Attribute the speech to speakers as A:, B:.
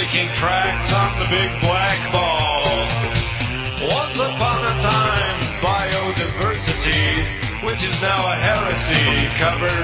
A: making tracks on the big black ball. Once upon a time, biodiversity, which is now a heresy, covered